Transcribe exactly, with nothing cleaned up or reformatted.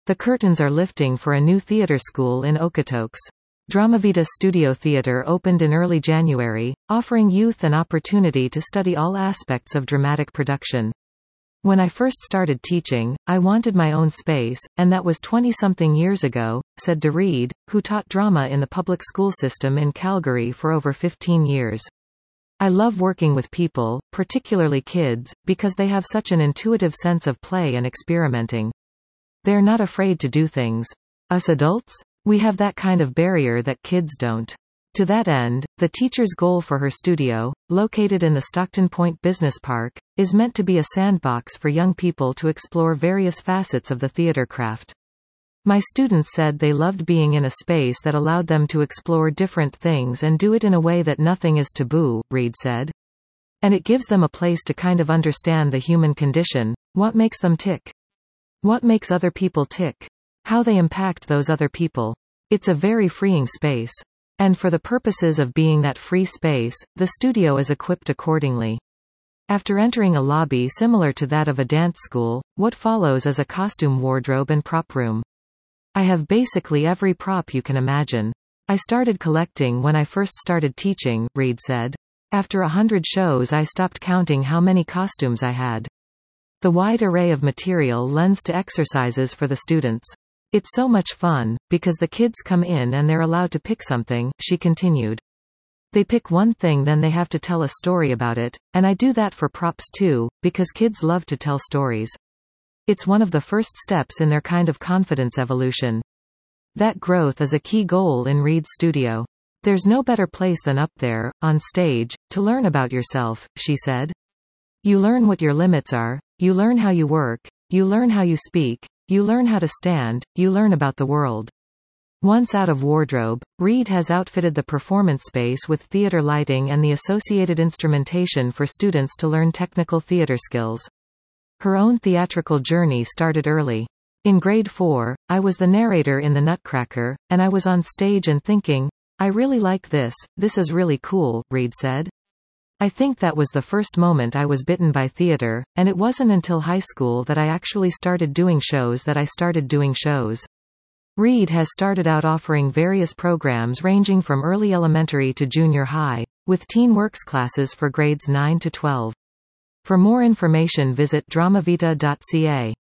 The curtains are lifting for a new theatre school in Okotoks. Dramavita Studio Theatre opened in early January, offering youth an opportunity to study all aspects of dramatic production. When I first started teaching, I wanted my own space, and that was twenty-something years ago, said De Reed, who taught drama in the public school system in Calgary for over fifteen years. I love working with people, particularly kids, because they have such an intuitive sense of play and experimenting. They're not afraid to do things. Us adults? We have that kind of barrier that kids don't. To that end, the teacher's goal for her studio, located in the Stockton Point Business Park, is meant to be a sandbox for young people to explore various facets of the theater craft. My students said they loved being in a space that allowed them to explore different things and do it in a way that nothing is taboo, Reed said. And it gives them a place to kind of understand the human condition, what makes them tick. What makes other people tick? How they impact those other people. It's a very freeing space. And for the purposes of being that free space, the studio is equipped accordingly. After entering a lobby similar to that of a dance school, what follows is a costume wardrobe and prop room. I have basically every prop you can imagine. I started collecting when I first started teaching, Reed said. After a hundred shows I stopped counting how many costumes I had. The wide array of material lends to exercises for the students. It's so much fun, because the kids come in and they're allowed to pick something, she continued. They pick one thing, then they have to tell a story about it, and I do that for props too, because kids love to tell stories. It's one of the first steps in their kind of confidence evolution. That growth is a key goal in Reed's studio. There's no better place than up there, on stage, to learn about yourself, she said. You learn what your limits are, you learn how you work, you learn how you speak, you learn how to stand, you learn about the world. Once out of wardrobe, Reed has outfitted the performance space with theater lighting and the associated instrumentation for students to learn technical theater skills. Her own theatrical journey started early. In grade four, I was the narrator in The Nutcracker, and I was on stage and thinking, I really like this, this is really cool, Reed said. I think that was the first moment I was bitten by theater, and it wasn't until high school that I actually started doing shows that I started doing shows. Reed has started out offering various programs ranging from early elementary to junior high, with Teen Works classes for grades nine to twelve. For more information visit dramavita dot c a.